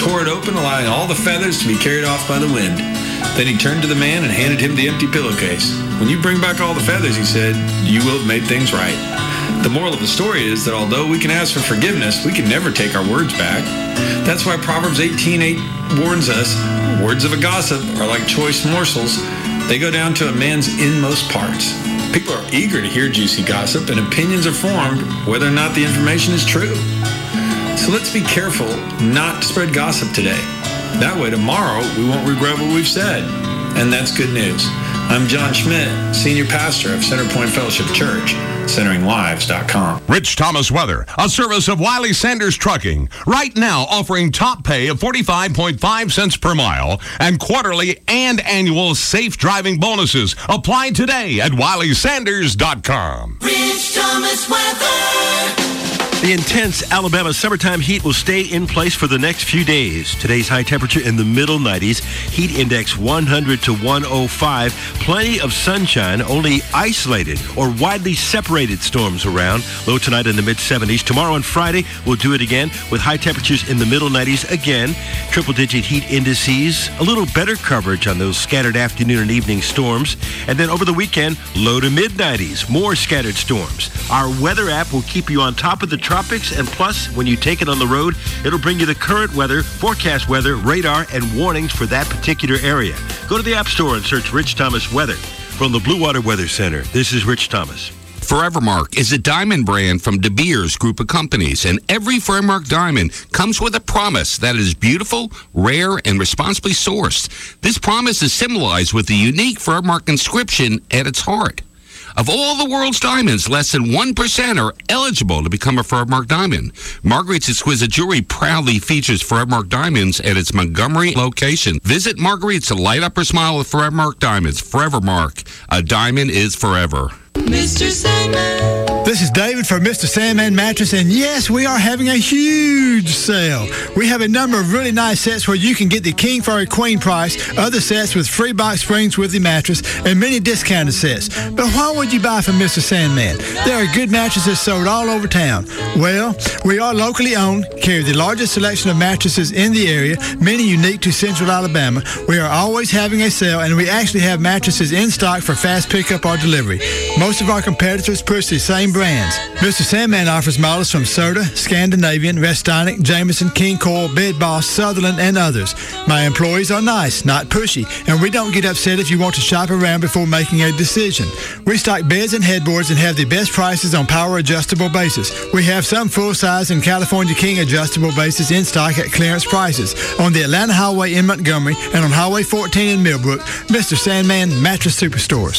tore it open, allowing all the feathers to be carried off by the wind. Then he turned to the man and handed him the empty pillowcase. When you bring back all the feathers, he said, you will have made things right. The moral of the story is that although we can ask for forgiveness, we can never take our words back. That's why Proverbs 18:8 warns us, words of a gossip are like choice morsels. They go down to a man's inmost parts. People are eager to hear juicy gossip, and opinions are formed whether or not the information is true. So let's be careful not to spread gossip today. That way tomorrow we won't regret what we've said. And that's good news. I'm John Schmidt, Senior Pastor of Centerpoint Fellowship Church, CenteringLives.com. Rich Thomas Weather, a service of Wiley Sanders Trucking. Right now offering top pay of 45.5 cents per mile and quarterly and annual safe driving bonuses. Apply today at WileySanders.com. Rich Thomas Weather. The intense Alabama summertime heat will stay in place for the next few days. Today's high temperature in the middle 90s, heat index 100 to 105. Plenty of sunshine, only isolated or widely separated storms around. Low tonight in the mid-70s. Tomorrow and Friday, we'll do it again with high temperatures in the middle 90s again. Triple-digit heat indices, a little better coverage on those scattered afternoon and evening storms. And then over the weekend, low to mid-90s, more scattered storms. Our weather app will keep you on top of the tropics, and plus, when you take it on the road, it'll bring you the current weather, forecast weather, radar, and warnings for that particular area. Go to the App Store and search Rich Thomas Weather. From the Blue Water Weather Center, this is Rich Thomas. Forevermark is a diamond brand from De Beers Group of Companies, and every Forevermark diamond comes with a promise that is beautiful, rare, and responsibly sourced. This promise is symbolized with the unique Forevermark inscription at its heart. Of all the world's diamonds, less than 1% are eligible to become a Forevermark diamond. Marguerite's Exquisite Jewelry proudly features Forevermark diamonds at its Montgomery location. Visit Marguerite's to light up her smile with Forevermark diamonds. Forevermark, a diamond is forever. Mr. Sandman. This is David from Mr. Sandman Mattress, and yes, we are having a huge sale. We have a number of really nice sets where you can get the King for a Queen price, other sets with free box springs with the mattress, and many discounted sets. But why would you buy from Mr. Sandman? There are good mattresses sold all over town. Well, we are locally owned, carry the largest selection of mattresses in the area, many unique to Central Alabama. We are always having a sale, and we actually have mattresses in stock for fast pickup or delivery. Most of our competitors push the same brands. Mr. Sandman offers models from Serta, Scandinavian, Restonic, Jameson, King Coil, Bed Boss, Sutherland, and others. My employees are nice, not pushy, and we don't get upset if you want to shop around before making a decision. We stock beds and headboards and have the best prices on power adjustable bases. We have some full-size and California King adjustable bases in stock at clearance prices on the Atlanta Highway in Montgomery and on Highway 14 in Millbrook. Mr. Sandman Mattress Superstores.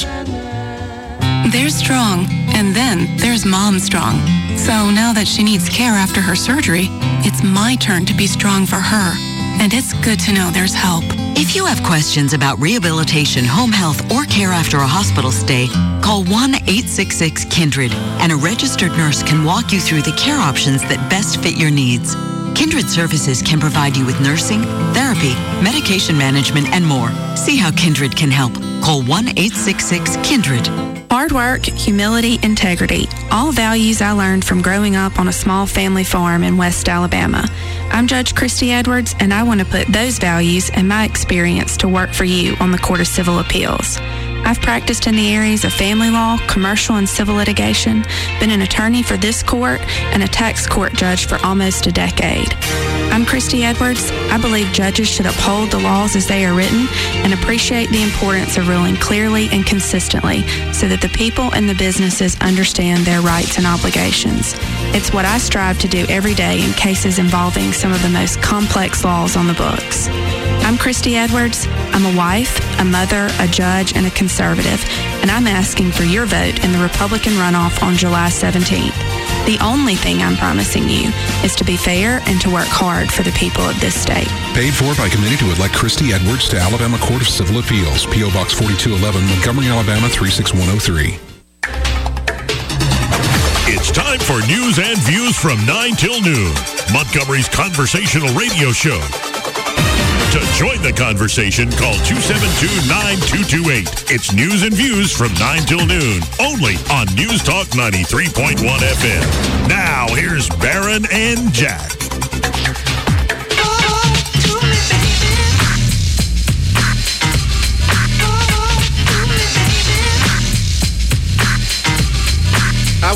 There's Strong, and then there's Mom Strong. So now that she needs care after her surgery, it's my turn to be strong for her. And it's good to know there's help. If you have questions about rehabilitation, home health, or care after a hospital stay, call 1-866-KINDRED, and a registered nurse can walk you through the care options that best fit your needs. Kindred Services can provide you with nursing, therapy, medication management, and more. See how Kindred can help. Call 1-866-KINDRED. Hard work, humility, integrity. All values I learned from growing up on a small family farm in West Alabama. I'm Judge Christy Edwards, and I want to put those values and my experience to work for you on the Court of Civil Appeals. I've practiced in the areas of family law, commercial and civil litigation, been an attorney for this court, and a tax court judge for almost a decade. I'm Christy Edwards. I believe judges should uphold the laws as they are written and appreciate the importance of ruling clearly and consistently so that the people and the businesses understand their rights and obligations. It's what I strive to do every day in cases involving some of the most complex laws on the books. I'm Christy Edwards. I'm a wife, a mother, a judge, and a conservative, and I'm asking for your vote in the Republican runoff on July 17th. The only thing I'm promising you is to be fair and to work hard for the people of this state. Paid for by committee to elect Christy Edwards to Alabama Court of Civil Appeals, P.O. Box 4211, Montgomery, Alabama 36103. It's time for news and views from 9 till noon. Montgomery's conversational radio show. To join the conversation, call 272-9228. It's news and views from 9 till noon, only on News Talk 93.1 FM. Now, here's Baron and Jack.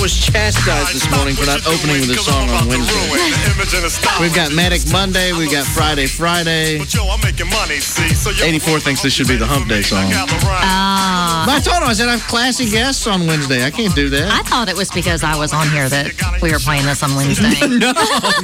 was chastised this morning for not opening with a song on Wednesday. We've got Manic Monday. We've got Friday. 84 thinks this should be the Hump Day song. But I told him, I said, I have classy guests on Wednesday. I can't do that. I thought it was because I was on here that we were playing this on Wednesday. No,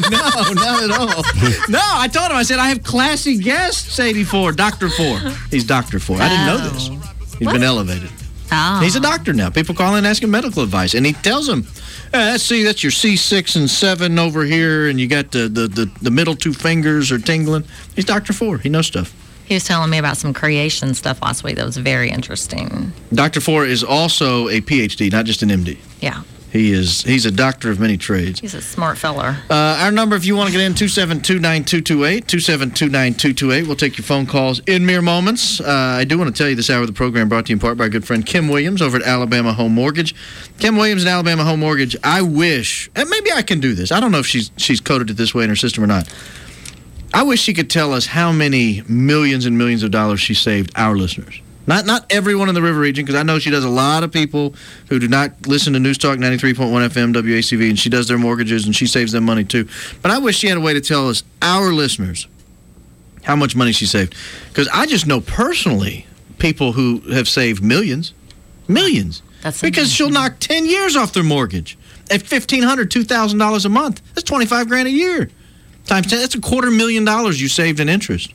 not at all. No, I told him, I said, I have classy guests, 84. Dr. 4. He's Dr. 4. I didn't know this. He's been elevated. Oh. He's a doctor now. People call in and ask him medical advice. And he tells them, that's your C6 and 7 over here, and you got the middle two fingers are tingling. He's Dr. 4. He knows stuff. He was telling me about some creation stuff last week that was very interesting. Dr. 4 is also a PhD, not just an MD. Yeah. He's a doctor of many trades. He's a smart feller. Our number, if you want to get in, 2729228, 2729228. We'll take your phone calls in mere moments. I do want to tell you this hour of the program brought to you in part by our good friend Kim Williams over at Alabama Home Mortgage. Kim Williams and Alabama Home Mortgage, I wish, and maybe I can do this. I don't know if she's coded it this way in her system or not. I wish she could tell us how many millions and millions of dollars she saved our listeners. Not everyone in the River Region, because I know she does a lot of people who do not listen to News Talk 93.1 FM WACV, and she does their mortgages, and she saves them money too. But I wish she had a way to tell us, our listeners, how much money she saved. Because I just know personally people who have saved millions. Millions. That's because she'll knock 10 years off their mortgage at $1,500, $2,000 a month. That's $25,000 a year. Times 10, that's $250,000 you saved in interest.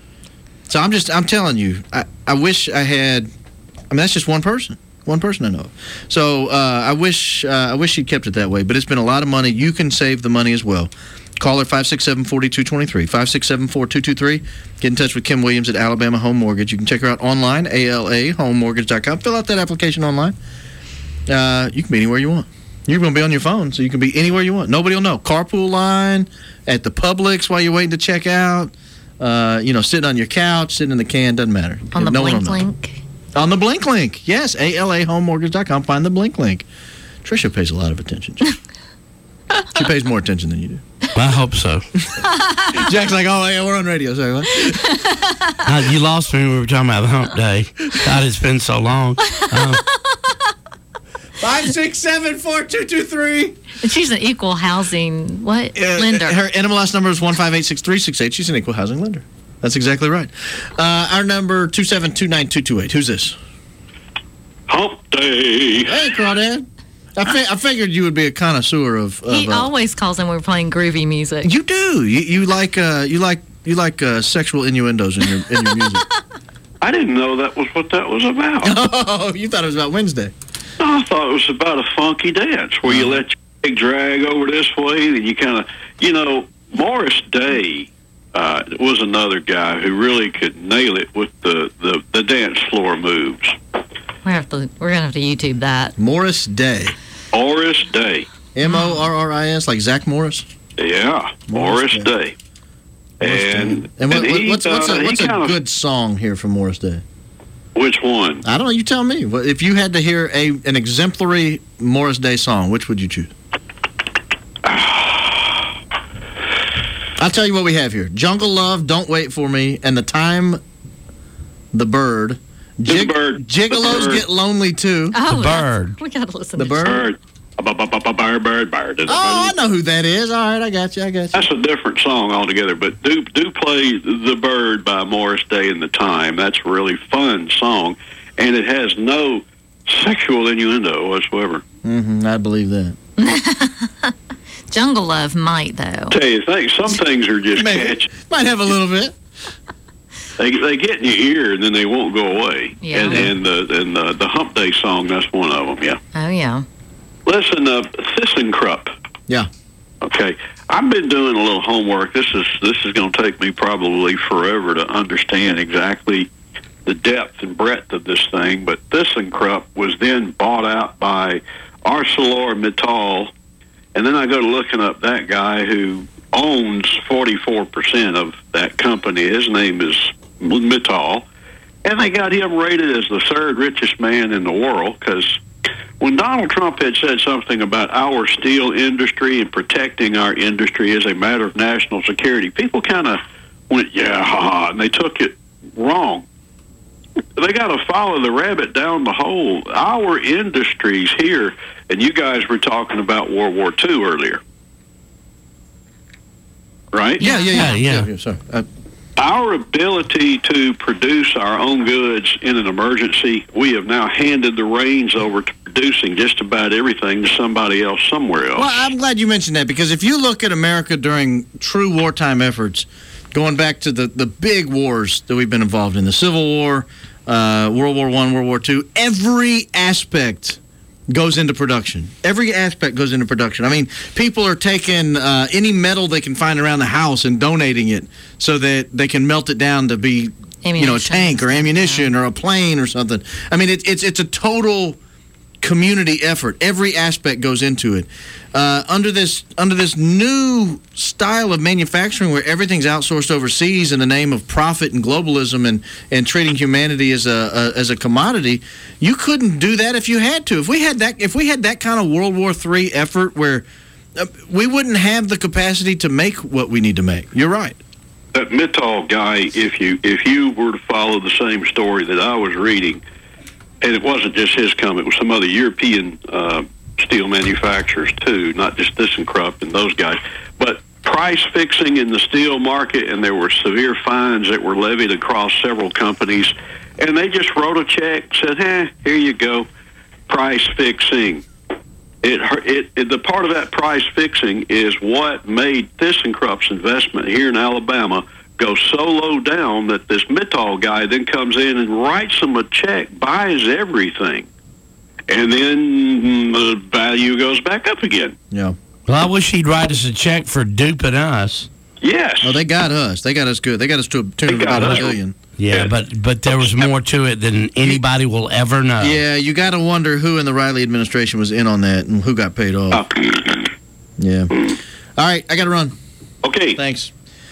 So I'm telling you, I wish I had. I mean, that's just one person I know of. So I wish she'd kept it that way. But it's been a lot of money. You can save the money as well. Call her 567-4223, 567-4223. Get in touch with Kim Williams at Alabama Home Mortgage. You can check her out online, alahomemortgage.com. Fill out that application online. You can be anywhere you want. You're going to be on your phone, so you can be anywhere you want. Nobody will know. Carpool line, at the Publix while you're waiting to check out, sitting on your couch, sitting in the can, doesn't matter. On the Blink link? On the Blink link, yes, alahomemortgage.com. Find the Blink link. Tricia pays a lot of attention. She pays more attention than you do. I hope so. Jack's like, oh, yeah, we're on radio. Sorry, what? You lost me when we were talking about the Hump Day. God, it's been so long. 567-4223. And she's an equal housing lender. Her NMLS number is 1586368. She's an equal housing lender. That's exactly right. Our number 2729228. Who's this? Hump Day. Hey, Crawdad. I figured you would be a connoisseur of. He always calls in when we're playing groovy music. You do. You like sexual innuendos in your music. I didn't know that was what that was about. Oh, you thought it was about Wednesday. I thought it was about a funky dance where you let your leg drag over this way, and you kind of, Morris Day was another guy who really could nail it with the dance floor moves. We're gonna have to YouTube that. Morris Day. Morris Day. Morris, like Zach Morris. Yeah, Morris Day. And what's a good song here from Morris Day? Which one? I don't know. You tell me. If you had to hear an exemplary Morris Day song, which would you choose? I'll tell you what we have here. Jungle Love, Don't Wait For Me, and The Time, The Bird. Gigolos Get Lonely Too. Oh, The Bird. We got to listen to The Bird. Bird. Oh, I know who that is. All right, I got you. That's a different song altogether, but do play The Bird by Morris Day and The Time. That's a really fun song, and it has no sexual innuendo whatsoever. I believe that. Jungle Love might, though. Tell you, some things are just catchy. Might have a little bit. They get in your ear and then they won't go away. Yeah. And the Hump Day song, that's one of them. Yeah. Oh yeah. Listen, ThyssenKrupp. Yeah. Okay. I've been doing a little homework. This is going to take me probably forever to understand exactly the depth and breadth of this thing. But ThyssenKrupp was then bought out by ArcelorMittal, and then I go to looking up that guy who owns 44% of that company. His name is Mittal, and they got him rated as the third richest man in the world because when Donald Trump had said something about our steel industry and protecting our industry as a matter of national security, people kind of went, yeah, ha, and they took it wrong. to follow the rabbit down the hole. Our industries here, and you guys were talking about World War II earlier, right? Yeah. Sorry. Our ability to produce our own goods in an emergency, we have now handed the reins over to producing just about everything to somebody else somewhere else. Well, I'm glad you mentioned that, because if you look at America during true wartime efforts, going back to the big wars that we've been involved in, the Civil War, World War I, World War II, every aspect goes into production. Every aspect goes into production. I mean, people are taking any metal they can find around the house and donating it so that they can melt it down to be, a tank or ammunition or a plane or something. I mean, it's a total community effort. Every aspect goes into it. Under this new style of manufacturing where everything's outsourced overseas in the name of profit and globalism and treating humanity as a commodity, you couldn't do that if you had to. If we had that kind of World War III effort where we wouldn't have the capacity to make what we need to make. You're right. That Mittal guy, if you were to follow the same story that I was reading, and it wasn't just his company, it was some other European steel manufacturers too, not just ThyssenKrupp and those guys, but price fixing in the steel market, and there were severe fines that were levied across several companies, and they just wrote a check, said, here you go, price fixing. The part of that price fixing is what made ThyssenKrupp's investment here in Alabama go so low down that this Mittal guy then comes in and writes them a check, buys everything, and then the value goes back up again. Yeah. Well, I wish he'd write us a check for duping us. Yes. Well, they got us. They got us good. They got us to a tune of about $1 billion. Yeah, but there was more to it than anybody will ever know. Yeah, you got to wonder who in the Riley administration was in on that and who got paid off. Yeah. All right, I got to run. Okay. Thanks.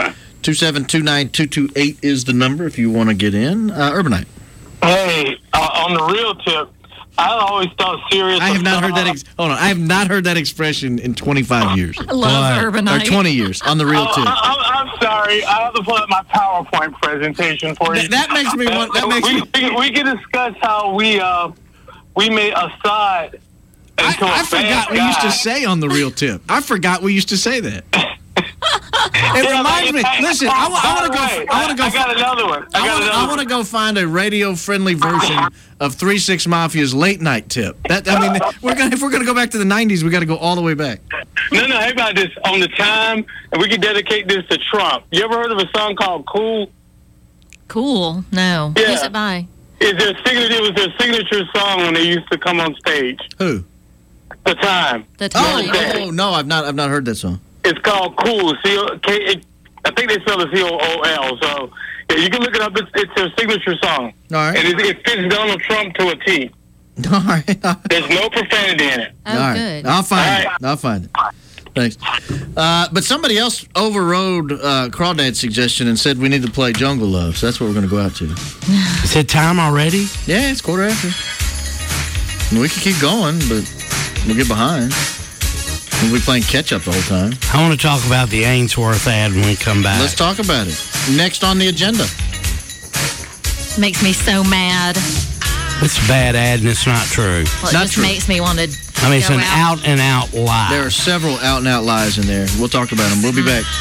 2729228 is the number if you want to get in. Urbanite. Hey, on the real tip, I always thought Sirius. I have not heard that. Hold on, I have not heard that expression in 25 years. I love Urbanite. Or 20 years on the real tip. I'm sorry. I have to pull up my PowerPoint presentation for you. That makes me want. We can discuss how we made Assad. I forgot we used to say on the real tip. I forgot we used to say that. It reminds me. Listen, I want to go. I got another one. I want to go find a radio-friendly version of 3-6 Mafia's late night tip. If we're gonna go back to the 90s, we got to go all the way back. No. How about this on the time, and we can dedicate this to Trump. You ever heard of a song called "Cool"? Cool. No. Yeah. Who's it by? It was their signature song when they used to come on stage. Who? The Time. The Time. Oh no, I've not heard that song. It's called Cool. I think they spell it COOL. So yeah, you can look it up. It's their signature song. All right. And it fits Donald Trump to a T. All right. There's no profanity in it. Oh, all good. I'll find it. Thanks. But somebody else overrode Crawdad's suggestion and said we need to play Jungle Love. So that's what we're going to go out to. Is it time already? Yeah, it's after. We can keep going, but we'll get behind. We'll be playing catch-up the whole time. I want to talk about the Ainsworth ad when we come back. Let's talk about it. Next on the agenda. Makes me so mad. It's a bad ad and it's not true. Well, it just makes me want to it's an out-and-out lie. There are several out-and-out lies in there. We'll talk about them. We'll be back.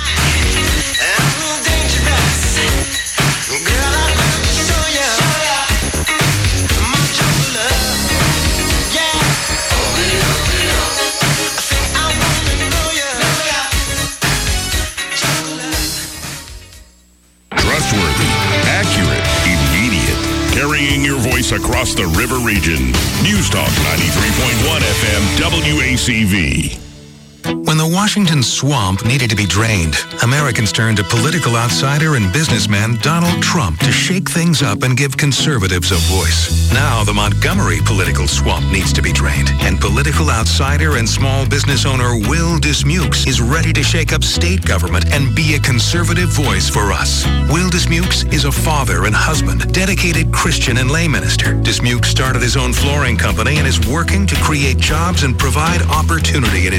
Trustworthy, accurate, immediate. Carrying your voice across the river region. News Talk 93.1 FM WACV. When the Washington swamp needed to be drained, Americans turned to political outsider and businessman Donald Trump to shake things up and give conservatives a voice. Now the Montgomery political swamp needs to be drained, and political outsider and small business owner Will Dismukes is ready to shake up state government and be a conservative voice for us. Will Dismukes is a father and husband, dedicated Christian and lay minister. Dismukes started his own flooring company and is working to create jobs and provide opportunity in his community.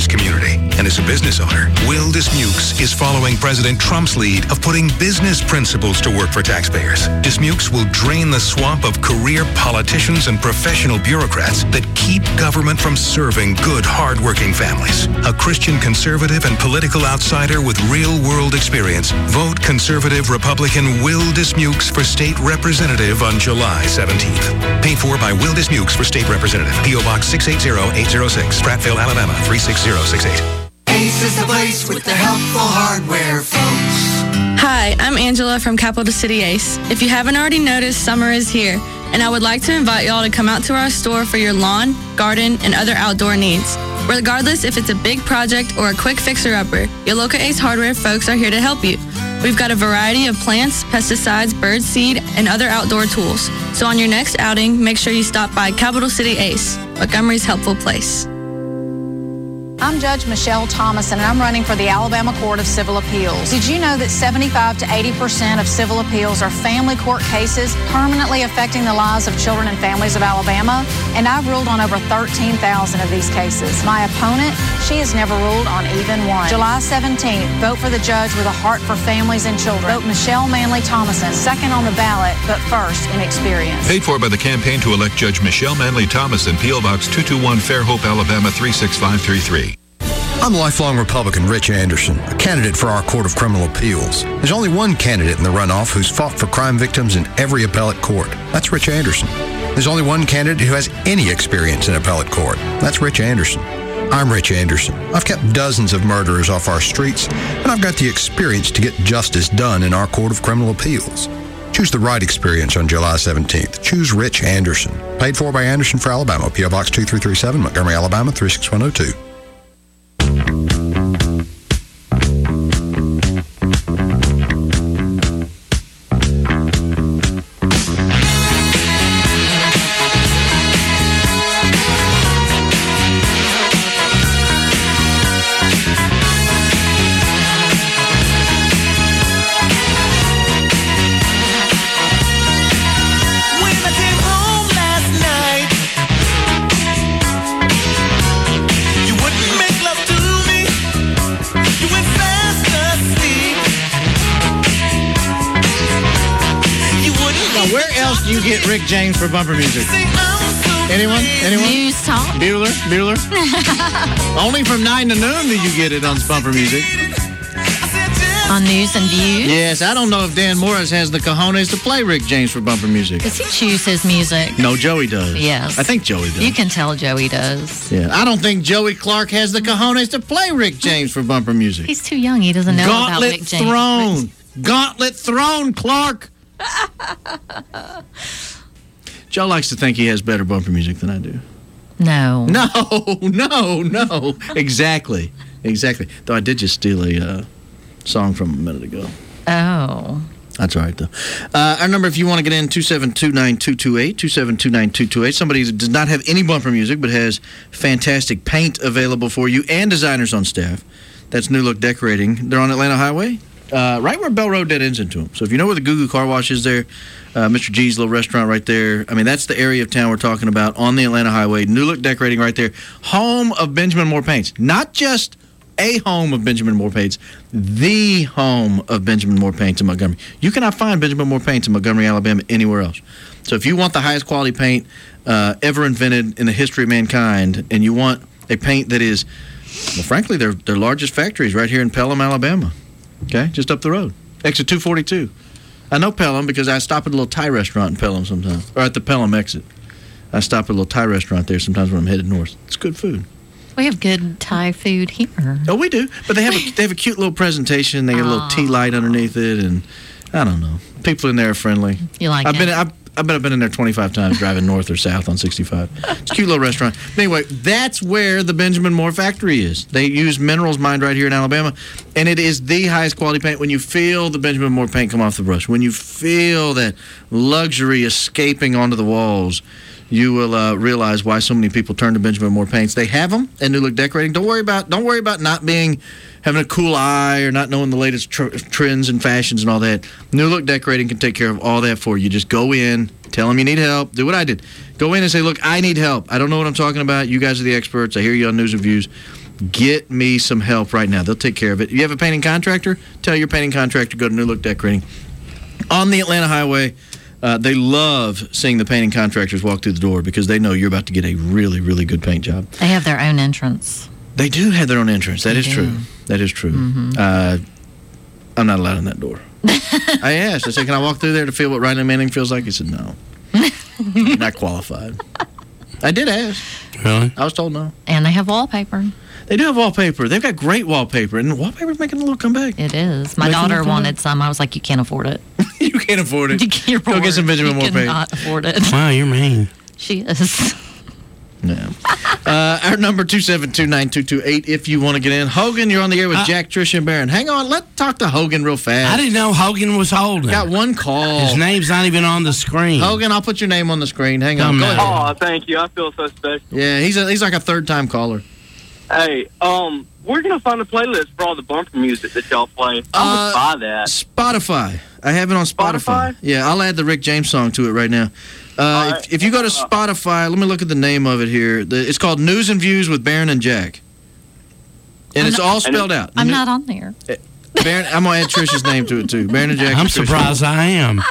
country. And as a business owner, Will Dismukes is following President Trump's lead of putting business principles to work for taxpayers. Dismukes will drain the swamp of career politicians and professional bureaucrats that keep government from serving good, hard-working families. A Christian conservative and political outsider with real-world experience. Vote Conservative Republican Will Dismukes for state representative on July 17th. Paid for by Will Dismukes for state representative. P.O. Box 680806, Prattville, Alabama 36068. Ace is the place with the helpful hardware, folks. Hi, I'm Angela from Capital City Ace. If you haven't already noticed, summer is here, and I would like to invite y'all to come out to our store for your lawn, garden, and other outdoor needs. Regardless if it's a big project or a quick fixer-upper, your local Ace Hardware folks are here to help you. We've got a variety of plants, pesticides, bird seed, and other outdoor tools. So on your next outing, make sure you stop by Capital City Ace, Montgomery's helpful place. I'm Judge Michelle Thomason, and I'm running for the Alabama Court of Civil Appeals. Did you know that 75 to 80% of civil appeals are family court cases permanently affecting the lives of children and families of Alabama? And I've ruled on over 13,000 of these cases. My opponent, she has never ruled on even one. July 17th, vote for the judge with a heart for families and children. Vote Michelle Manley Thomason, second on the ballot, but first in experience. Paid for by the campaign to elect Judge Michelle Manley Thomason, P.O. Box 221, Fairhope, Alabama 36533. I'm lifelong Republican Rich Anderson, a candidate for our Court of Criminal Appeals. There's only one candidate in the runoff who's fought for crime victims in every appellate court. That's Rich Anderson. There's only one candidate who has any experience in appellate court. That's Rich Anderson. I'm Rich Anderson. I've kept dozens of murderers off our streets, and I've got the experience to get justice done in our Court of Criminal Appeals. Choose the right experience on July 17th. Choose Rich Anderson. Paid for by Anderson for Alabama, P.O. Box 2337, Montgomery, Alabama 36102. You get Rick James for bumper music. Anyone? News Talk. Bueller? Only from 9 to noon do you get it on bumper music. On News and Views? Yes, I don't know if Dan Morris has the cojones to play Rick James for bumper music. Does he choose his music? No, Joey does. Yes. I think Joey does. You can tell Joey does. Yeah, I don't think Joey Clark has the cojones to play Rick James for bumper music. He's too young. He doesn't know about Rick James. Gauntlet Throne, Clark. Joe likes to think he has better bumper music than I do. No. No. Exactly. Though I did just steal a song from a minute ago. Oh. That's all right, though. Our number, if you want to get in, 2729228, 2729228. Somebody who does not have any bumper music but has fantastic paint available for you and designers on staff. That's New Look Decorating. They're on Atlanta Highway. Right where Bell Road dead ends into them. So if you know where the Goo Goo Car Wash is there, Mr. G's little restaurant right there, I mean, that's the area of town we're talking about on the Atlanta Highway. New Look Decorating right there. Home of Benjamin Moore Paints. Not just a home of Benjamin Moore Paints, the home of Benjamin Moore Paints in Montgomery. You cannot find Benjamin Moore Paints in Montgomery, Alabama anywhere else. So if you want the highest quality paint ever invented in the history of mankind, and you want a paint that is, well, frankly, their largest factory is right here in Pelham, Alabama. Okay, just up the road. Exit 242. I know Pelham because I stop at a little Thai restaurant in Pelham sometimes. Or at the Pelham exit. I stop at a little Thai restaurant there sometimes when I'm headed north. It's good food. We have good Thai food here. Oh, we do. But they have a cute little presentation. They got a little tea light underneath it. And I don't know. People in there are friendly. You like it? I bet I've been in there 25 times driving north or south on 65. It's a cute little restaurant. But anyway, that's where the Benjamin Moore factory is. They use minerals mined right here in Alabama, and it is the highest quality paint. When you feel the Benjamin Moore paint come off the brush, when you feel that luxury escaping onto the walls, you will realize why so many people turn to Benjamin Moore paints. They have them at New Look Decorating. Don't worry about not having a cool eye or not knowing the latest trends and fashions and all that. New Look Decorating can take care of all that for you. Just go in, tell them you need help. Do what I did. Go in and say, look, I need help. I don't know what I'm talking about. You guys are the experts. I hear you on News and Views. Get me some help right now. They'll take care of it. You have a painting contractor? Tell your painting contractor to go to New Look Decorating. On the Atlanta Highway, they love seeing the painting contractors walk through the door because they know you're about to get a really, really good paint job. They have their own entrance. They do have their own entrance. That is true. That is true. Mm-hmm. I'm not allowed in that door. I asked. I said, can I walk through there to feel what Riley Manning feels like? He said, no. You're not qualified. I did ask. Really? I was told no. And they have wallpaper. They do have wallpaper. They've got great wallpaper, and wallpaper's making a little comeback. It is. My daughter wanted some. I was like, you can't afford it. You can't afford it. You're Go get some Benjamin Moore paint. You cannot afford it. Wow, you're mean. She is. Yeah. Our number 2729228 if you want to get in. Hogan, you're on the air with Jack, Tricia, and Barron. Hang on, let's talk to Hogan real fast. I didn't know Hogan was holding. Got one call. His name's not even on the screen. Hogan, I'll put your name on the screen. Hang on. Go ahead. Oh, thank you. I feel so special. Yeah, he's like a third-time caller. Hey, we're going to find a playlist for all the bumper music that y'all play. I would buy that. Spotify. I have it on Spotify. Yeah, I'll add the Rick James song to it right now. If you go to Spotify, let me look at the name of it here. It's called News and Views with Barron and Jack. And it's all spelled out. I'm not on there. Barron, I'm going to add Tricia's name to it, too. Barron and Jack. I'm surprised I am.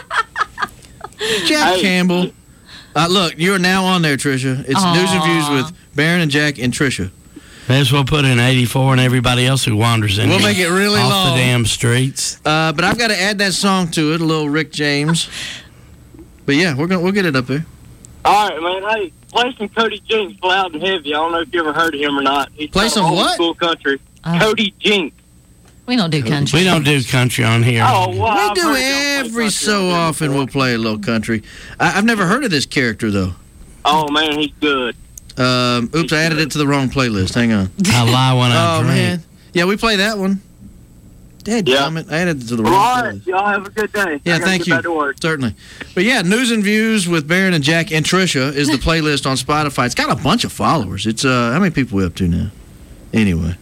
Jack Campbell. Look, you are now on there, Tricia. It's News and Views with Barron and Jack and Tricia. May as well put in 84 and everybody else who wanders in. We'll make it really off long. the damn streets. But I've got to add that song to it, a little Rick James. But yeah, we'll get it up there. All right, man. Hey, play some Cody Jinks, Loud and Heavy. I don't know if you ever heard of him or not. He's play some old what? School country. Cody Jinks. We don't do country. We don't do country on here. Oh, well, we do every so often. We'll play a little country. I've never heard of this character though. Oh man, he's good. Oops, I added it to the wrong playlist. Hang on. I lie when I drink. Man. Yeah, we play that one. Damn it. I added it to the wrong All playlist. right, y'all have a good day. Yeah, thank you. Certainly. But yeah, News and Views with Barron and Jack and Tricia is the playlist on Spotify. It's got a bunch of followers. It's how many people we up to now? Anyway.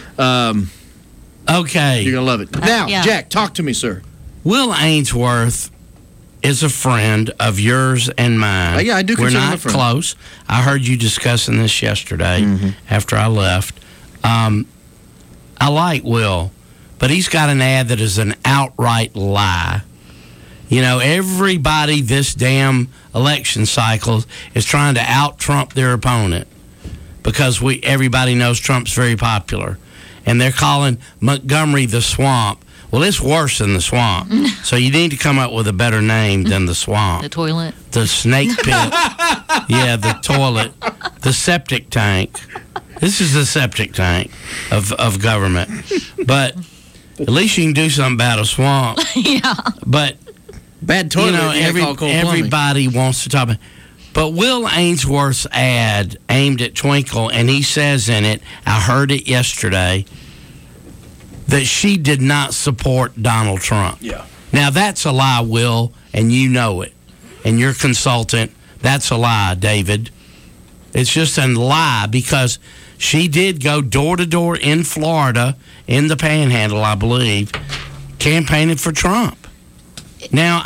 Okay. You're going to love it. Now, Jack, talk to me, sir. Will Ainsworth is a friend of yours and mine. Yeah, I do consider him a We're not friend. close. I heard you discussing this yesterday after I left. I like Will, but he's got an ad that is an outright lie. You know, everybody this damn election cycle is trying to out-Trump their opponent because everybody knows Trump's very popular. And they're calling Montgomery the Swamp. Well, it's worse than the swamp. So you need to come up with a better name than the swamp. The toilet. The snake pit. Yeah, the toilet. The septic tank. This is the septic tank of government. But at least you can do something about a swamp. Yeah. But, bad toilet. You know, everybody wants to talk about. But Will Ainsworth's ad aimed at Twinkle, and he says in it, I heard it yesterday, that she did not support Donald Trump. Yeah. Now, that's a lie, Will, and you know it. And your consultant, that's a lie, David. It's just a lie because she did go door to door in Florida, in the Panhandle, I believe, campaigning for Trump. Now,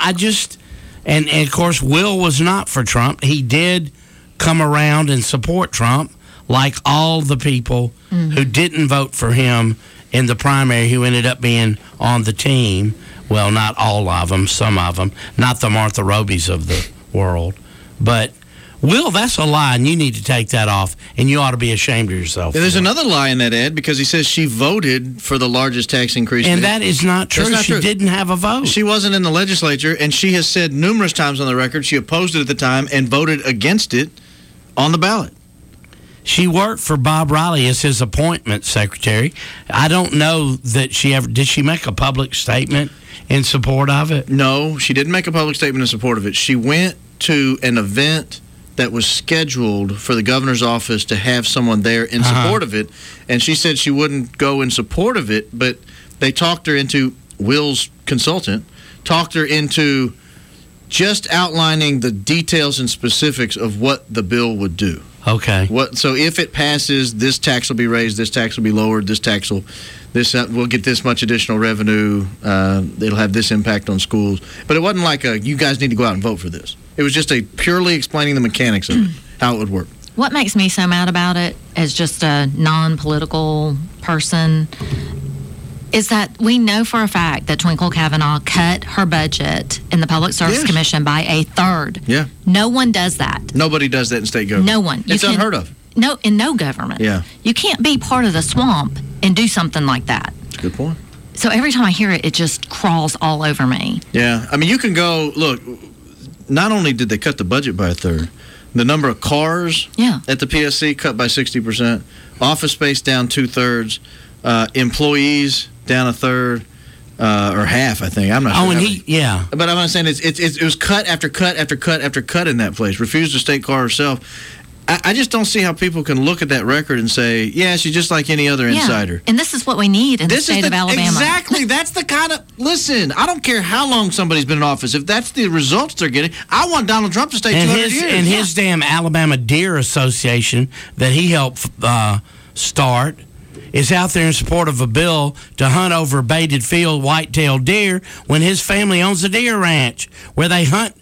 and of course, Will was not for Trump. He did come around and support Trump, like all the people who didn't vote for him in the primary who ended up being on the team. Well, not all of them, some of them. Not the Martha Robies of the world. But, Will, that's a lie, and you need to take that off, and you ought to be ashamed of yourself. Yeah, there's another lie in that ad because he says she voted for the largest tax increase. And that is not true. That's not she true. Didn't have a vote. She wasn't in the legislature, and she has said numerous times on the record she opposed it at the time and voted against it on the ballot. She worked for Bob Riley as his appointment secretary. I don't know that did she make a public statement in support of it? No, she didn't make a public statement in support of it. She went to an event that was scheduled for the governor's office to have someone there in support of it, and she said she wouldn't go in support of it, but they talked her into, Will's consultant, talked her into just outlining the details and specifics of what the bill would do. Okay. So if it passes, this tax will be raised, this tax will be lowered, we'll get this much additional revenue, it'll have this impact on schools. But it wasn't like you guys need to go out and vote for this. It was just purely explaining the mechanics of it, how it would work. What makes me so mad about it as just a non-political person is that we know for a fact that Twinkle Kavanaugh cut her budget in the Public Service Commission by a third. Yeah. No one does that. Nobody does that in state government. No one. It's unheard of. No, in no government. Yeah. You can't be part of the swamp and do something like that. Good point. So every time I hear it, it just crawls all over me. Yeah. I mean, you can go, look, not only did they cut the budget by a third, the number of cars at the PSC cut by 60%, office space down 2/3, employees down a third, or half, I think. I'm not sure. Oh, and But I'm not saying it was cut after cut after cut after cut in that place. Refused to state car herself. I just don't see how people can look at that record and say, yeah, she's just like any other insider. And this is what we need in the state of Alabama. Exactly. That's the kind of... Listen, I don't care how long somebody's been in office. If that's the results they're getting, I want Donald Trump to stay 200 years. And his damn Alabama Deer Association that he helped start is out there in support of a bill to hunt over baited field white-tailed deer when his family owns a deer ranch where they hunt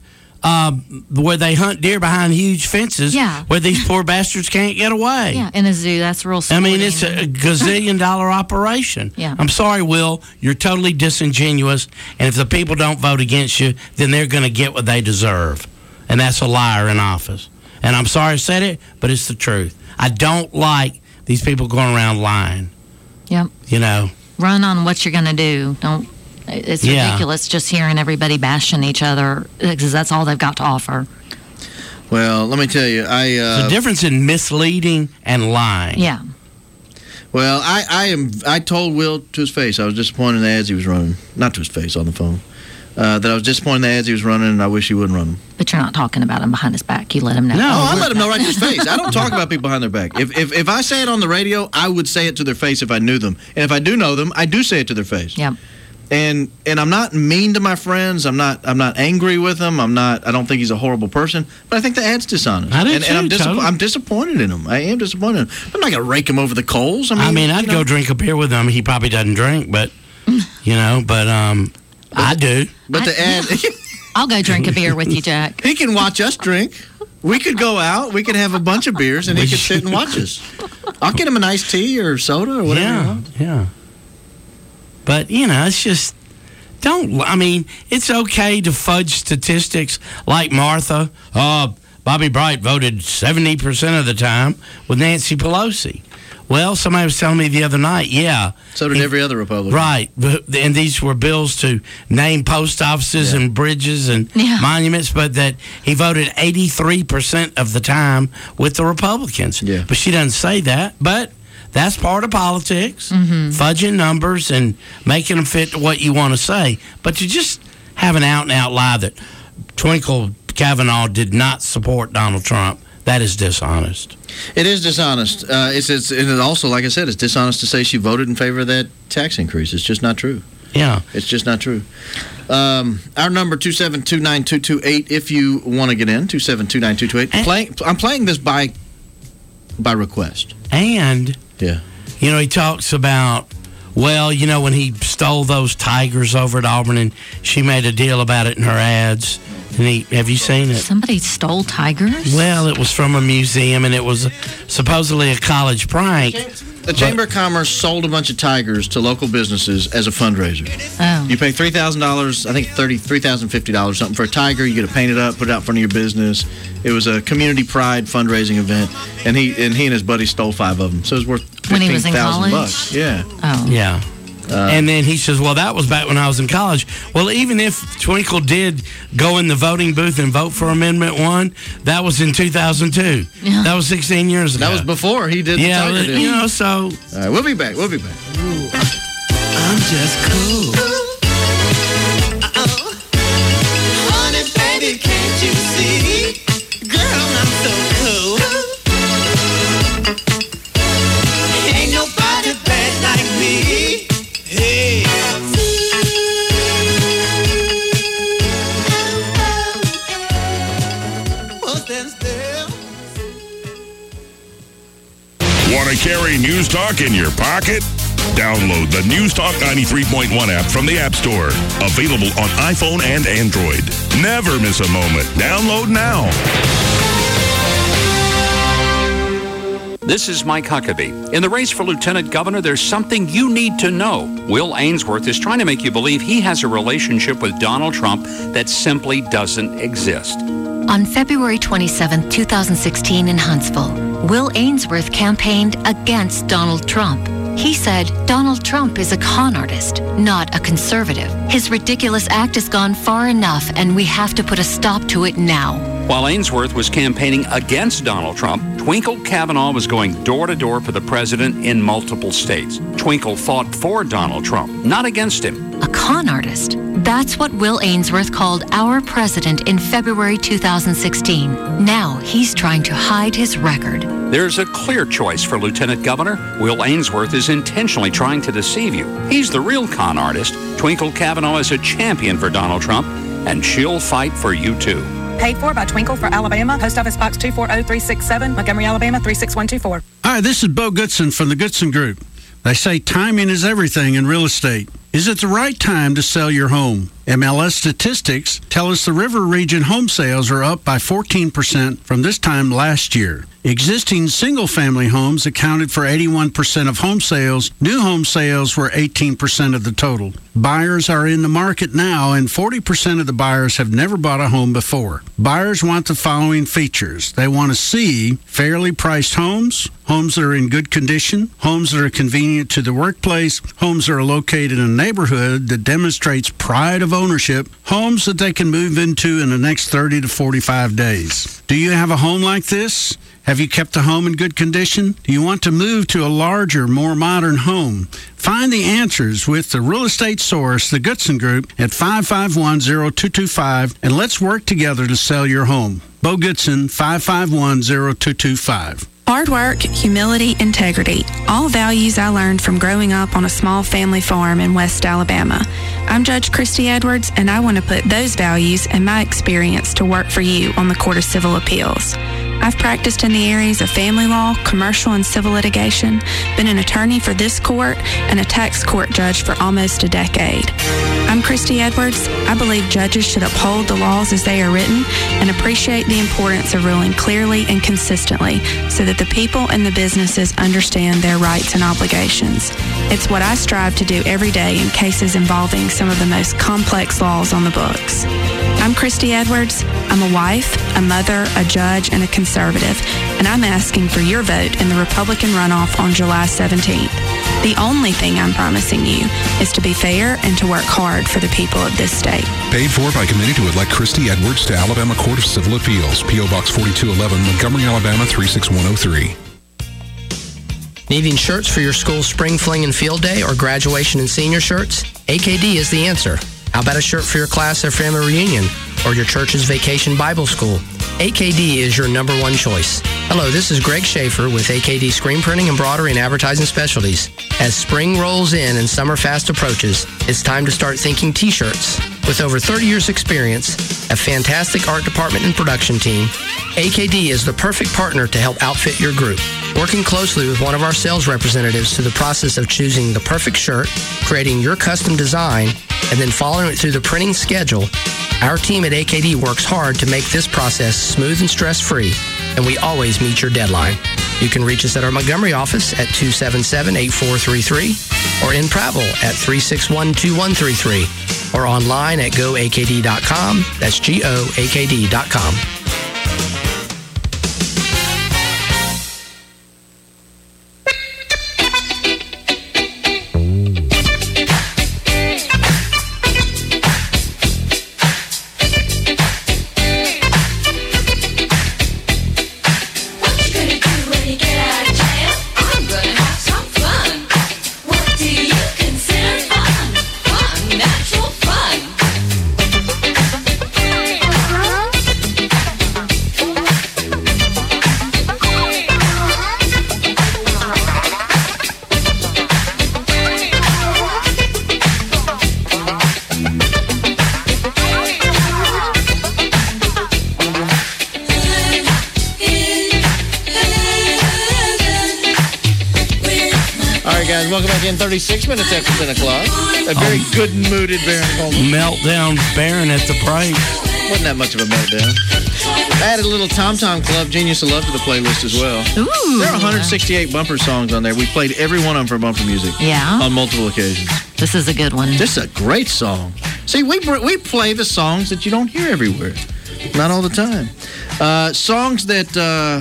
deer behind huge fences where these poor bastards can't get away. Yeah, in a zoo, that's real sporting. I mean, it's a gazillion-dollar operation. Yeah. I'm sorry, Will. You're totally disingenuous, and if the people don't vote against you, then they're going to get what they deserve, and that's a liar in office. And I'm sorry I said it, but it's the truth. I don't like these people going around lying. Yep. You know. Run on what you're going to do. Don't. It's ridiculous just hearing everybody bashing each other because that's all they've got to offer. Well, let me tell you, there's a difference in misleading and lying. Yeah. Well, I told Will to his face I was disappointed in the ads he was running. Not to his face, on the phone. That I was disappointed in the ads he was running, and I wish he wouldn't run them. But you're not talking about him behind his back. You let him know. No, I let him know right to his face. I don't talk about people behind their back. If I say it on the radio, I would say it to their face if I knew them. And if I do know them, I do say it to their face. Yep. And I'm not mean to my friends. I'm not angry with them. I don't think he's a horrible person. But I think the ad's dishonest. I do and too, I'm disappointed in him. I am disappointed in him. I'm not going to rake him over the coals. I mean, I'd go drink a beer with him. He probably doesn't drink, but I do. But the ad... I'll go drink a beer with you, Jack. He can watch us drink. We could go out. We could have a bunch of beers, and he could sit and watch us. I'll get him an iced tea or soda or whatever you want. Yeah. But, it's just... it's okay to fudge statistics like Martha. Bobby Bright voted 70% of the time with Nancy Pelosi. Well, somebody was telling me the other night, So did every other Republican. Right. And these were bills to name post offices and bridges and monuments, but that he voted 83% of the time with the Republicans. Yeah. But she doesn't say that. But that's part of politics, fudging numbers and making them fit to what you want to say. But to just have an out-and-out lie that Twinkle Kavanaugh did not support Donald Trump, that is dishonest. It is dishonest. It's also, like I said, it's dishonest to say she voted in favor of that tax increase. It's just not true. Yeah. It's just not true. Our number, 2729228, if you want to get in, 2729228. I'm playing this by request. And, yeah, he talks about, when he stole those tigers over at Auburn, and she made a deal about it in her ads. And have you seen it? Somebody stole tigers? Well, it was from a museum, and it was supposedly a college prank. The Chamber of Commerce sold a bunch of tigers to local businesses as a fundraiser. Oh. You pay $3,000, I think $3,050 something for a tiger. You get to paint it up, put it out in front of your business. It was a community pride fundraising event, and he and his buddy stole 5 of them. So it was worth $15,000. When he was in college? Yeah. Oh. Yeah. And then he says, well, that was back when I was in college. Well, even if Twinkle did go in the voting booth and vote for Amendment 1, that was in 2002. Yeah. That was 16 years ago. That was before he did the tiger deal. So... All right, we'll be back. I'm just cool. Honey, baby, can't you see? Girl, I'm so cool. Ain't nobody bad like me. Hey. Want to carry News Talk in your pocket? Download the News Talk 93.1 app from the App Store. Available on iPhone and Android. Never miss a moment. Download now. This is Mike Huckabee. In the race for Lieutenant Governor, there's something you need to know. Will Ainsworth is trying to make you believe he has a relationship with Donald Trump that simply doesn't exist. On February 27, 2016 in Huntsville, Will Ainsworth campaigned against Donald Trump. He said Donald Trump is a con artist, not a conservative. His ridiculous act has gone far enough, and we have to put a stop to it now. While Ainsworth was campaigning against Donald Trump, Twinkle Kavanaugh was going door to door for the president in multiple states. Twinkle fought for Donald Trump, not against him. A con artist? That's what Will Ainsworth called our president in February 2016. Now he's trying to hide his record. There's a clear choice for Lieutenant Governor. Will Ainsworth is intentionally trying to deceive you. He's the real con artist. Twinkle Kavanaugh is a champion for Donald Trump, and she'll fight for you too. Paid for by Twinkle for Alabama. Post Office Box 240367, Montgomery, Alabama 36124. Hi, this is Bo Goodson from the Goodson Group. They say timing is everything in real estate. Is it the right time to sell your home? MLS statistics tell us the River Region home sales are up by 14% from this time last year. Existing single-family homes accounted for 81% of home sales. New home sales were 18% of the total. Buyers are in the market now, and 40% of the buyers have never bought a home before. Buyers want the following features. They want to see fairly priced homes, homes that are in good condition, homes that are convenient to the workplace, homes that are located in a neighborhood that demonstrates pride of ownership, homes that they can move into in the next 30 to 45 days. Do you have a home like this? Have you kept the home in good condition? Do you want to move to a larger, more modern home? Find the answers with the real estate source, the Goodson Group, at 551-0225, and let's work together to sell your home. Bo Goodson, 551-0225. Hard work, humility, integrity, all values I learned from growing up on a small family farm in West Alabama. I'm Judge Christy Edwards, and I want to put those values and my experience to work for you on the Court of Civil Appeals. I've practiced in the areas of family law, commercial, and civil litigation, been an attorney for this court, and a tax court judge for almost a decade. I'm Christy Edwards. I believe judges should uphold the laws as they are written and appreciate the importance of ruling clearly and consistently so that the people and the businesses understand their rights and obligations. It's what I strive to do every day in cases involving some of the most complex laws on the books. I'm Christy Edwards. I'm a wife, a mother, a judge, and a conservative, and I'm asking for your vote in the Republican runoff on July 17th. The only thing I'm promising you is to be fair and to work hard for the people of this state. Paid for by committee to elect Christy Edwards to Alabama Court of Civil Appeals, P.O. Box 4211, Montgomery, Alabama 36103. Needing shirts for your school's spring fling and field day or graduation and senior shirts? AKD is the answer. How about a shirt for your class or family reunion or your church's vacation Bible school? AKD is your number one choice. Hello, this is Greg Schaefer with AKD Screen Printing, Embroidery, and Advertising Specialties. As spring rolls in and summer fast approaches, it's time to start thinking t-shirts. With over 30 years experience, a fantastic art department and production team, AKD is the perfect partner to help outfit your group. Working closely with one of our sales representatives through the process of choosing the perfect shirt, creating your custom design, and then following it through the printing schedule, our team at AKD works hard to make this process smooth and stress-free, and we always meet your deadline. You can reach us at our Montgomery office at 277-8433 or in Prattville at 361-2133 or online at goakd.com. That's goakd.com. Welcome back in. 36 minutes after 10 o'clock. A very good-mooded Baron Coleman. Meltdown Baron at the break. Wasn't that much of a meltdown. added a little Tom Tom Club, Genius of Love to the playlist as well. Ooh. There are 168 bumper songs on there. We played every one of them for bumper music. Yeah. On multiple occasions. This is a good one. This is a great song. See, we play the songs that you don't hear everywhere. Not all the time. Songs that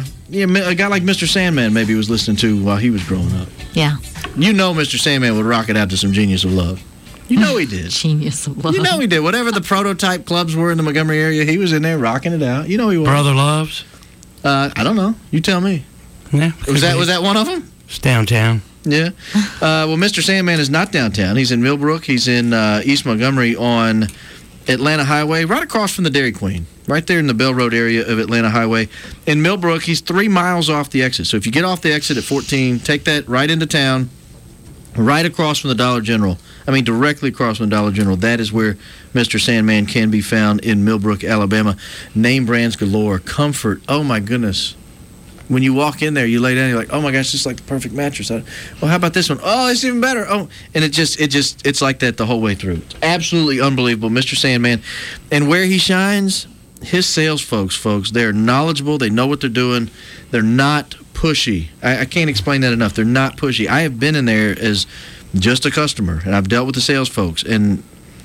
a guy like Mr. Sandman maybe was listening to while he was growing up. Yeah. You know Mr. Sandman would rock it out to some Genius of Love. You know he did. Genius of Love. You know he did. Whatever the prototype clubs were in the Montgomery area, he was in there rocking it out. You know he was. Brother Loves? I don't know. You tell me. Yeah. Was that one of them? It's downtown. Yeah. Well, Mr. Sandman is not downtown. He's in Millbrook. He's in East Montgomery on Atlanta Highway, right across from the Dairy Queen, right there in the Bell Road area of Atlanta Highway. In Millbrook, he's 3 miles off the exit. So if you get off the exit at 14, take that right into town, right across from the Dollar General. I mean, directly across from the Dollar General. That is where Mr. Sandman can be found in Millbrook, Alabama. Name brands galore. Comfort. Oh, my goodness. When you walk in there, you lay down, you're like, oh, my gosh, this is like the perfect mattress. Well, how about this one? Oh, it's even better. Oh, and it's like that the whole way through. It's absolutely unbelievable. Mr. Sandman. And where he shines, his sales folks, they're knowledgeable. They know what they're doing. They're not pushy. I can't explain that enough. They're not pushy. I have been in there as just a customer, and I've dealt with the sales folks, and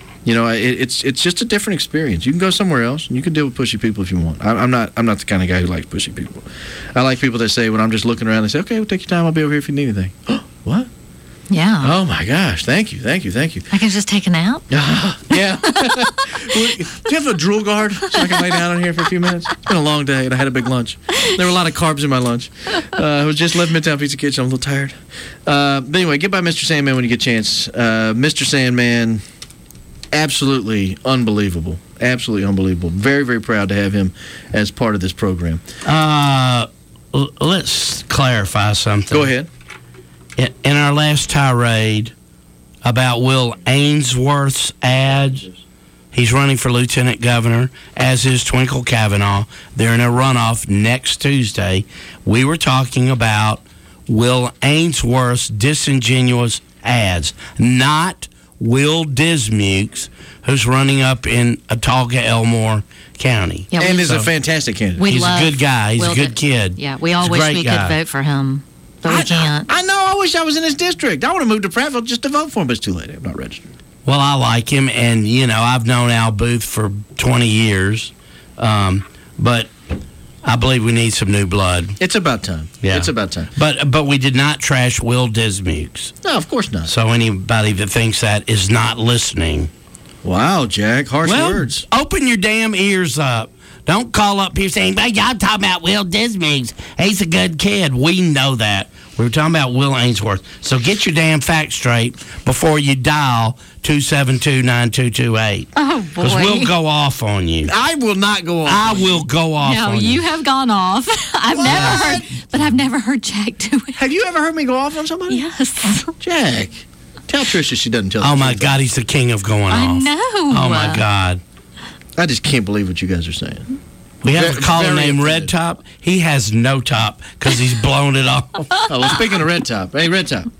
it's just a different experience. You can go somewhere else, and you can deal with pushy people if you want. I'm not the kind of guy who likes pushy people. I like people that say, when I'm just looking around, they say, okay, well, take your time. I'll be over here if you need anything. What? Yeah. Oh, my gosh. Thank you. I can just take a nap? Yeah. Do you have a drool guard so I can lay down in here for a few minutes? It's been a long day, and I had a big lunch. There were a lot of carbs in my lunch. I was just left Midtown Pizza Kitchen. I'm a little tired. But anyway, get by Mr. Sandman when you get a chance. Mr. Sandman, absolutely unbelievable. Absolutely unbelievable. Very, very proud to have him as part of this program. Let's clarify something. Go ahead. In our last tirade about Will Ainsworth's ads, he's running for lieutenant governor, as is Twinkle Kavanaugh. They're in a runoff next Tuesday. We were talking about Will Ainsworth's disingenuous ads, not Will Dismukes, who's running up in Autauga Elmore County. Yeah, and is a fantastic candidate. He's a good guy. He's a good kid. Yeah, we all wish we could vote for him. But we can't. I know. I wish I was in his district. I would have moved to Prattville just to vote for him, but it's too late. I'm not registered. Well, I like him, and, I've known Al Booth for 20 years, but I believe we need some new blood. It's about time. Yeah. It's about time. But we did not trash Will Dismukes. No, of course not. So anybody that thinks that is not listening. Wow, Jack. Harsh words. Open your damn ears up. Don't call up people saying, hey, y'all talking about Will Dismukes. He's a good kid. We know that. We were talking about Will Ainsworth. So get your damn facts straight before you dial 272-9228. Oh, boy. Because we'll go off on you. I will not go off. I will go off on you. No, you have gone off. I've never heard Jack do it. Have you ever heard me go off on somebody? Yes. Jack, tell Tricia she doesn't tell Oh, my God, he's the king of going off. I know. Oh, my God. I just can't believe what you guys are saying. We have a caller named Red Top. He has no top because he's blown it off. Oh, well, speaking of Red Top. Hey, Red Top.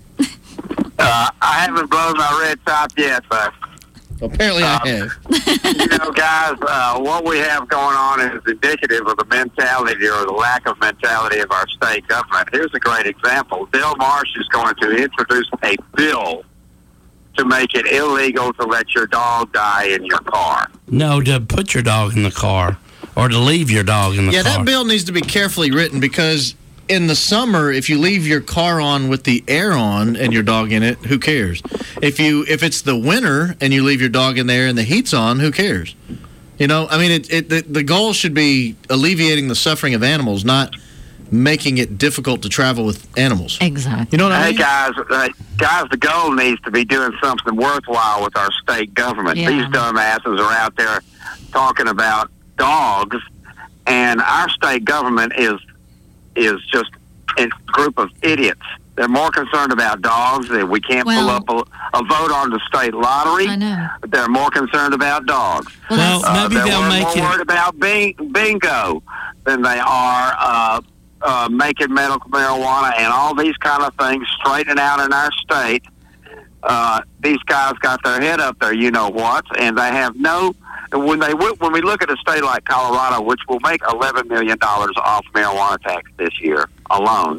I haven't blown my red top yet, but... Apparently I have. Guys, what we have going on is indicative of the mentality or the lack of mentality of our state government. Here's a great example. Bill Marsh is going to introduce a bill to make it illegal to let your dog die in your car. No, to put your dog in the car or to leave your dog in the car. Yeah, that bill needs to be carefully written because in the summer, if you leave your car on with the air on and your dog in it, who cares? If it's the winter and you leave your dog in there and the heat's on, who cares? I mean, the goal should be alleviating the suffering of animals, not making it difficult to travel with animals. Exactly. You know what I mean? Hey, guys, the goal needs to be doing something worthwhile with our state government. Yeah. These dumbasses are out there talking about dogs, and our state government is just a group of idiots. They're more concerned about dogs. We can't pull up a vote on the state lottery. I know. They're more concerned about dogs. Well, maybe they'll make more worried about bingo than they are making medical marijuana and all these kind of things straightening out in our state. These guys got their head up there, you know what, and they have no when we look at a state like Colorado, which will make $11 million off marijuana tax this year alone,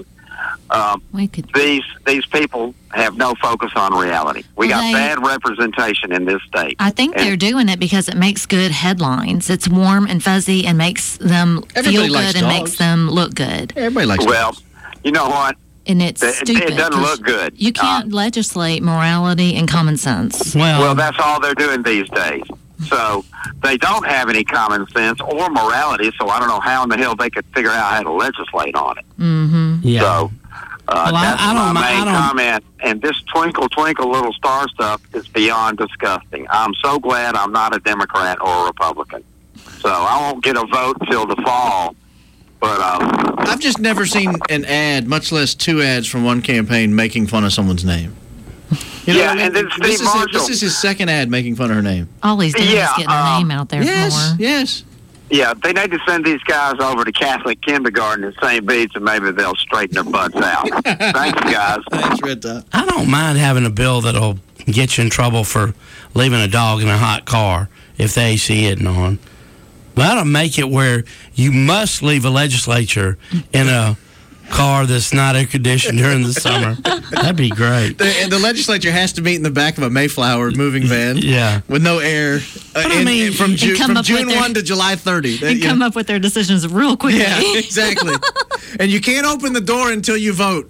these people have no focus on reality. We got bad representation in this state. I think they're doing it because it makes good headlines. It's warm and fuzzy and makes them feel good and makes them look good. Everybody likes dogs. You know what? And it's stupid. It doesn't look good. You can't legislate morality and common sense. Well, that's all they're doing these days. So they don't have any common sense or morality, so I don't know how in the hell they could figure out how to legislate on it. Mm-hmm. Yeah. So that's my main comment. And this twinkle, twinkle, little star stuff is beyond disgusting. I'm so glad I'm not a Democrat or a Republican. So I won't get a vote till the fall. But I've just never seen an ad, much less two ads from one campaign making fun of someone's name. You know and then Steve Marshall. This is his second ad making fun of her name. All he's doing is getting her name out there more. Yes. Yeah, they need to send these guys over to Catholic kindergarten in St. Beach, and maybe they'll straighten their butts out. Thank you, guys. Thanks, Red Dot. I don't mind having a bill that'll get you in trouble for leaving a dog in a hot car if the AC isn't on. But that'll make it where you must leave a legislature in a car that's not air conditioned during the summer. That'd be great. The legislature has to meet in the back of a Mayflower moving van. Yeah. With no air. From June 1 to July 30. And come up with their decisions real quickly. Yeah, exactly. And you can't open the door until you vote.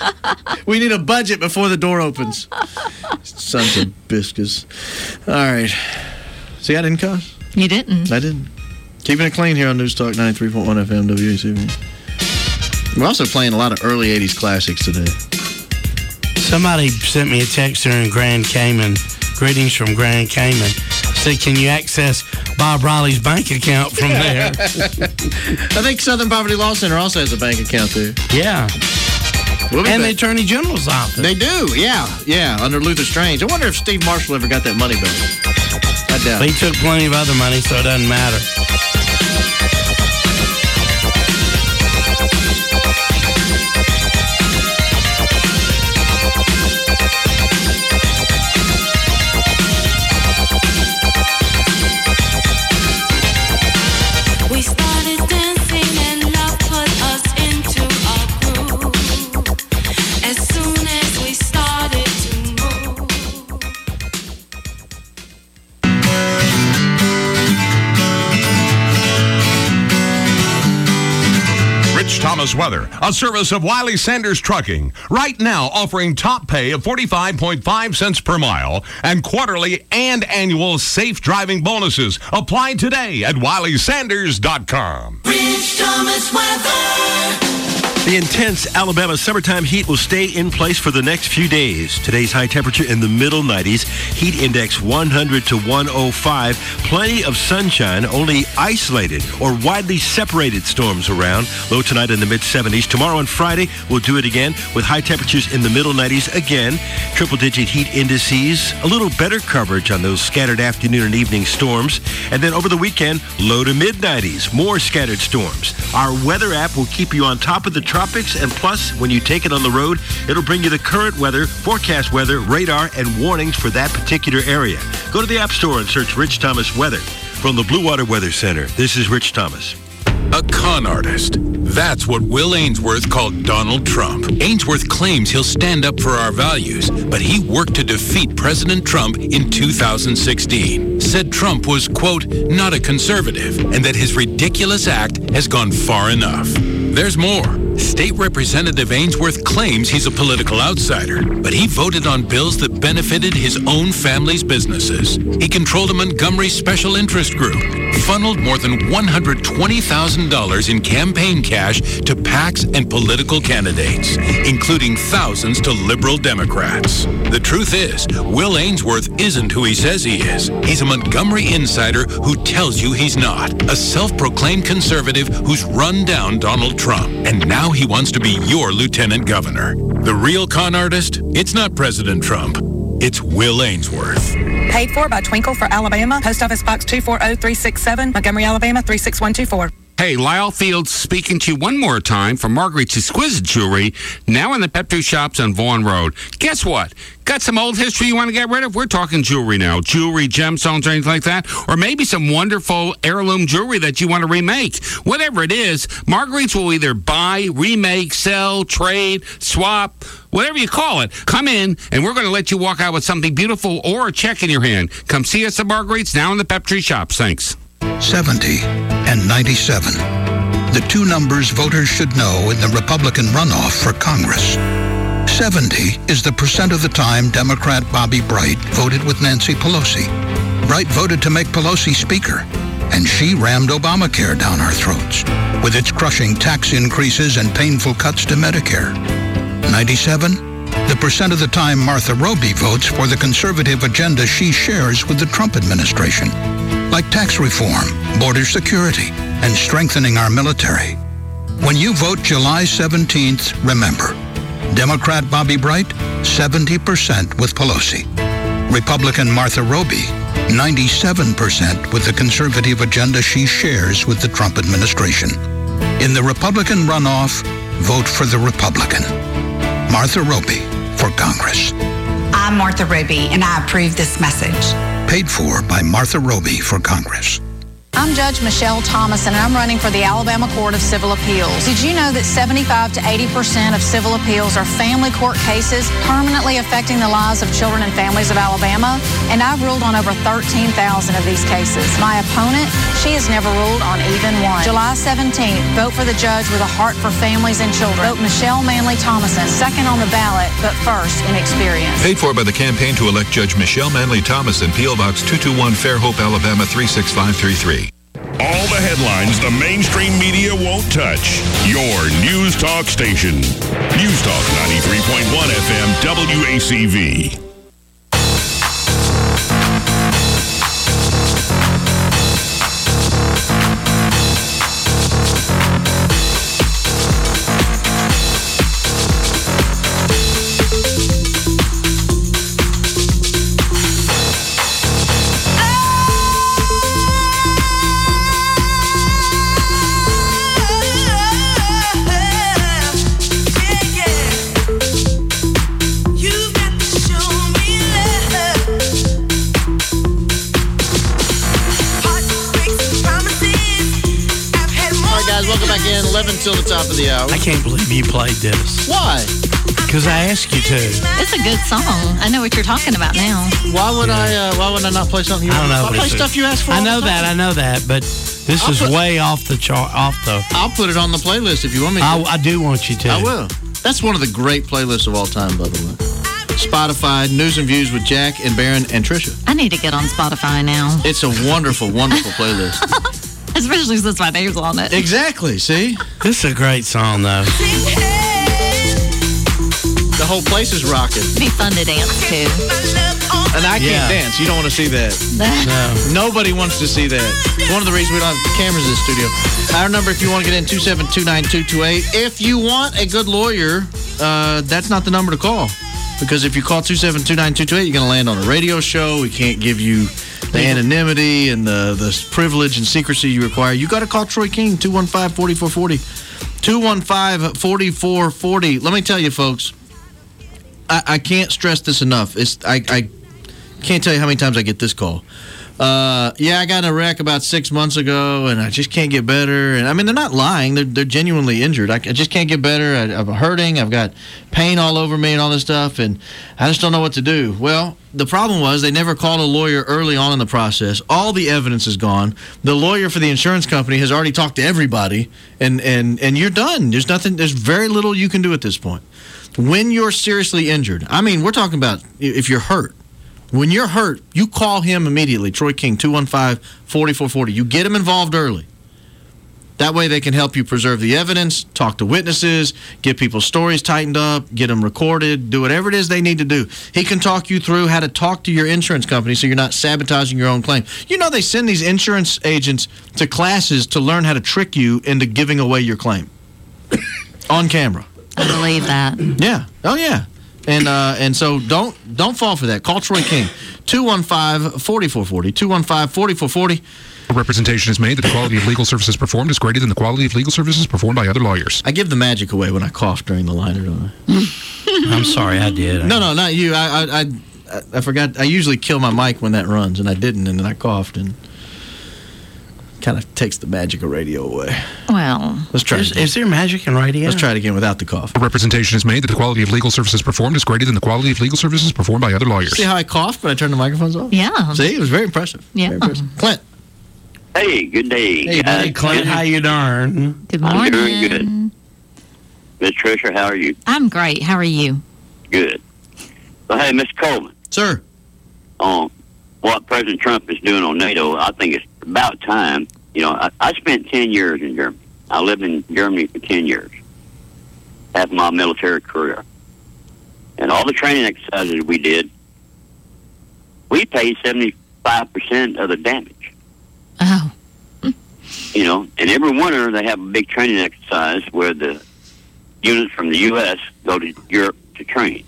We need a budget before the door opens. Sons of biscuits. All right. See, I didn't cuss. You didn't. I didn't. Keeping it clean here on News Talk 93.1 FM WACB. We're also playing a lot of early 80s classics today. Somebody sent me a text here in Grand Cayman. Greetings from Grand Cayman. Said, can you access Bob Riley's bank account from there? I think Southern Poverty Law Center also has a bank account there. Yeah. And the Attorney General's office. They do, yeah, under Luther Strange. I wonder if Steve Marshall ever got that money back. I doubt it. He took plenty of other money, so it doesn't matter. Thomas Weather, a service of Wiley Sanders Trucking. Right now offering top pay of 45.5 cents per mile and quarterly and annual safe driving bonuses. Apply today at WileySanders.com. Rich Thomas Weather. The intense Alabama summertime heat will stay in place for the next few days. Today's high temperature in the middle 90s. Heat index 100 to 105. Plenty of sunshine, only isolated or widely separated storms around. Low tonight in the mid-70s. Tomorrow and Friday, we'll do it again with high temperatures in the middle 90s again. Triple-digit heat indices. A little better coverage on those scattered afternoon and evening storms. And then over the weekend, low to mid-90s. More scattered storms. Our weather app will keep you on top of the tropics, and plus, when you take it on the road, it'll bring you the current weather, forecast weather, radar, and warnings for that particular area. Go to the App Store and search Rich Thomas Weather. From the Blue Water Weather Center, this is Rich Thomas. A con artist. That's what Will Ainsworth called Donald Trump. Ainsworth claims he'll stand up for our values, but he worked to defeat President Trump in 2016. Said Trump was, quote, not a conservative, and that his ridiculous act has gone far enough. There's more. State Representative Ainsworth claims he's a political outsider, but he voted on bills that benefited his own family's businesses. He controlled a Montgomery special interest group, funneled more than $120,000 in campaign cash to PACs and political candidates, including thousands to liberal Democrats. The truth is, Will Ainsworth isn't who he says he is. He's a Montgomery insider who tells you he's not, a self-proclaimed conservative who's run down Donald Trump, and now he wants to be your lieutenant governor. The real con artist? It's not President Trump. It's Will Ainsworth. Paid for by Twinkle for Alabama. Post Office Box 240367, Montgomery, Alabama 36124. Hey, Lyle Fields speaking to you one more time from Marguerite's Exquisite Jewelry, now in the Pep2 shops on Vaughan Road. Guess what? Got some old history you want to get rid of? We're talking jewelry now. Jewelry, gemstones, or anything like that. Or maybe some wonderful heirloom jewelry that you want to remake. Whatever it is, Marguerite's will either buy, remake, sell, trade, swap, whatever you call it. Come in, and we're going to let you walk out with something beautiful or a check in your hand. Come see us at Marguerite's, now in the Pep2 shops. Thanks. 70 and 97. The two numbers voters should know in the Republican runoff for Congress. 70 is the percent of the time Democrat Bobby Bright voted with Nancy Pelosi. Bright voted to make Pelosi Speaker, and she rammed Obamacare down our throats with its crushing tax increases and painful cuts to Medicare. 97, the percent of the time Martha Roby votes for the conservative agenda she shares with the Trump administration, like tax reform, border security, and strengthening our military. When you vote July 17th, remember, Democrat Bobby Bright, 70% with Pelosi. Republican Martha Roby, 97% with the conservative agenda she shares with the Trump administration. In the Republican runoff, vote for the Republican. Martha Roby for Congress. I'm Martha Roby, and I approve this message. Paid for by Martha Roby for Congress. I'm Judge Michelle Thomas, and I'm running for the Alabama Court of Civil Appeals. Did you know that 75 to 80% of civil appeals are family court cases permanently affecting the lives of children and families of Alabama? And I've ruled on over 13,000 of these cases. My opponent, she has never ruled on even one. July 17th, vote for the judge with a heart for families and children. Vote Michelle Manley Thomason, second on the ballot, but first in experience. Paid for by the campaign to elect Judge Michelle Manley Thomason, P.O. Box 221, Fairhope, Alabama 36533. All the headlines the mainstream media won't touch. Your News Talk station. News Talk 93.1 FM WACV. Till the top of the hour. I can't believe you played this. Why? Because I asked you to. It's a good song. I know what you're talking about now. Why would I not play something you I don't know. I play stuff you asked for. I know that, but this is way off the chart. I'll put it on the playlist if you want me to. I do want you to. I will. That's one of the great playlists of all time, by the way. Spotify, News and Views with Jack and Barron and Trisha. I need to get on Spotify now. It's a wonderful, wonderful playlist. Especially since my name's on it. Exactly, see? This is a great song, though. The whole place is rocking. It'd be fun to dance to. And I can't dance. You don't want to see that. No. Nobody wants to see that. One of the reasons we don't have cameras in the studio. Our number, if you want to get in, 2729228. If you want a good lawyer, that's not the number to call. Because if you call 2729228, you're going to land on a radio show. We can't give you the anonymity and the privilege and secrecy you require. You got to call Troy King, 215-4440. 215-4440. Let me tell you, folks, I can't stress this enough. I can't tell you how many times I get this call. I got in a wreck about 6 months ago, and I just can't get better. And I mean, they're not lying; they're genuinely injured. I just can't get better. I'm hurting. I've got pain all over me and all this stuff, and I just don't know what to do. Well, the problem was they never called a lawyer early on in the process. All the evidence is gone. The lawyer for the insurance company has already talked to everybody, and you're done. There's nothing. There's very little you can do at this point. When you're seriously injured, I mean, we're talking about if you're hurt. When you're hurt, you call him immediately, Troy King, 215-4440. You get him involved early. That way they can help you preserve the evidence, talk to witnesses, get people's stories tightened up, get them recorded, do whatever it is they need to do. He can talk you through how to talk to your insurance company so you're not sabotaging your own claim. You know they send these insurance agents to classes to learn how to trick you into giving away your claim on camera. I believe that. Yeah. Oh, yeah. And so don't fall for that. Call Troy King, 215-4440, 215-4440. Representation is made that the quality of legal services performed is greater than the quality of legal services performed by other lawyers. I give the magic away when I cough during the liner, don't I? I'm sorry, I did. No, not you. I forgot. I usually kill my mic when that runs, and I didn't, and then I coughed, and kind of takes the magic of radio away. Well, let's try. Is there magic in radio? Let's try it again without the cough. Representation is made that the quality of legal services performed is greater than the quality of legal services performed by other lawyers. See how I coughed when I turned the microphones off? Yeah. See, it was very impressive. Yeah. Very impressive. Clint. Hey, good day. Hey, Clint, how you darn? Good morning. I'm doing good. Miss Tricia, how are you? I'm great. How are you? Good. So, hey, Mr. Coleman. Sir. On what President Trump is doing on NATO, I think it's about time. You know, I spent 10 years in Germany. I lived in Germany for 10 years. Half my military career. And all the training exercises we did, we paid 75% of the damage. Oh. You know, and every winter they have a big training exercise where the units from the U.S. go to Europe to train.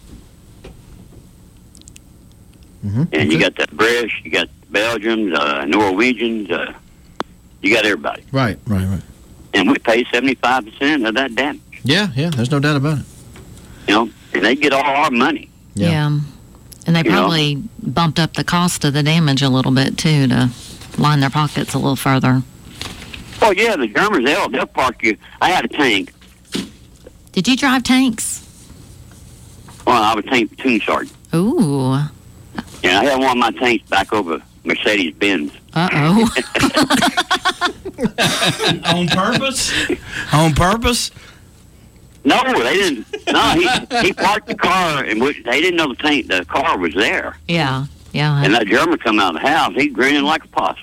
And you got the British, you got the Belgians, Norwegians, you got everybody. Right. And we pay 75% of that damage. Yeah, there's no doubt about it. You know, and they get all our money. Yeah. And they probably bumped up the cost of the damage a little bit, too, to line their pockets a little further. Oh, yeah, the Germans, they'll park you. I had a tank. Did you drive tanks? Well, I was tank platoon sergeant. Ooh. And I had one of my tanks back over Mercedes-Benz. Uh-oh. On purpose? On purpose? No, they didn't. No, he parked the car, and they didn't know the car was there. Yeah. And that German come out of the house, he grinning like a possum.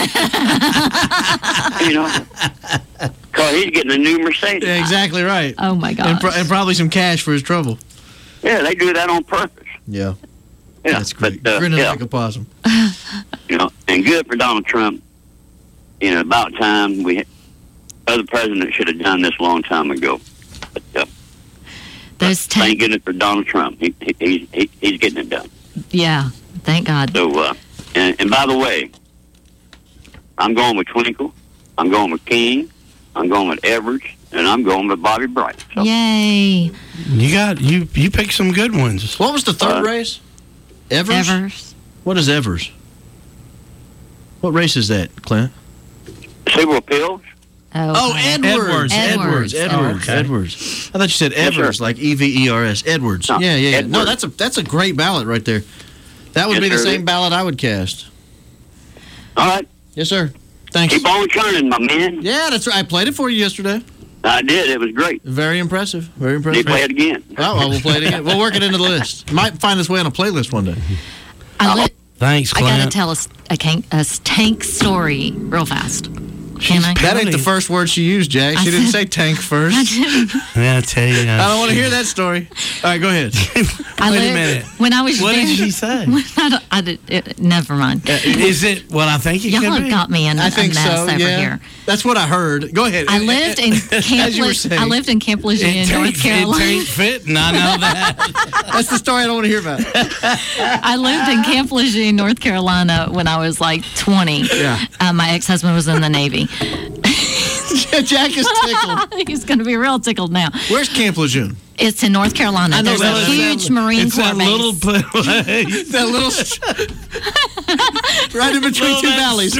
You know? Because he's getting a new Mercedes. Yeah, exactly right. Oh, my God. And probably some cash for his trouble. Yeah, they do that on purpose. Yeah. Yeah, that's great. Grinning like a possum. You know, and good for Donald Trump. You know, about time other president should have done this a long time ago. But thank goodness for Donald Trump. He's getting it done. Yeah, thank God. So, and by the way, I'm going with Twinkle. I'm going with King. I'm going with Edwards. And I'm going with Bobby Bright. So. Yay. You picked some good ones. What was the third race? Evers? What is Evers? What race is that, Clint? Civil Appeals. Oh, Edwards. Edwards. I thought you said Evers, like Evers. Edwards. No, Yeah. Edwards. No, that's a great ballot right there. That would be the same ballot I would cast. All right. Yes, sir. Thanks. Keep on churning, my man. Yeah, that's right. I played it for you yesterday. I did. It was great. Very impressive. Very Need impressive. to play it again. Oh, we'll play it again. We'll work it into the list. Might find this way on a playlist one day. Thanks, I Clint. got to tell a tank story real fast. Can I? That ain't the first word she used, Jack. She didn't say tank first. I didn't. Yeah, I tell you. I don't want to hear that story. All right, go ahead. Wait a minute. When I was What there, did she say? Never mind. Is it what I think it Y'all could have be? got me in a mess over here. That's what I heard. Go ahead. I lived in Camp Lejeune, North Carolina. It ain't fitting, I know that. That's the story I don't want to hear about. I lived in Camp Lejeune, North Carolina when I was like 20. Yeah. My ex-husband was in the Navy. Jack is tickled. He's going to be real tickled now. Where's Camp Lejeune? It's in North Carolina. I know There's a huge Marine Corps base. Little place. That little right in between two valleys.